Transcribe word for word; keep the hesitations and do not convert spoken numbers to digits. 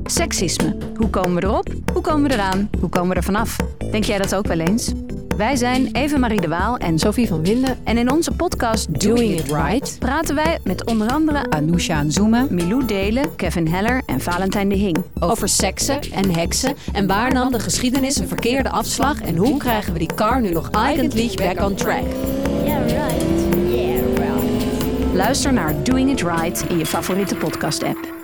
Seksisme. Hoe komen we erop? Hoe komen we eraan? Hoe komen we er vanaf? Denk jij dat ook wel eens? Wij zijn Eva-Marie de Waal en Sophie van Winden. En in onze podcast Doing It Right praten wij met onder andere Anousha Nzouma, Milou Delen, Kevin Heller en Valentijn de Hing. Over seksen en heksen en waar nam de geschiedenis een verkeerde afslag en hoe krijgen we die car nu nog eigentlich back on track? Yeah, right. Yeah, right. Luister naar Doing It Right in je favoriete podcast-app.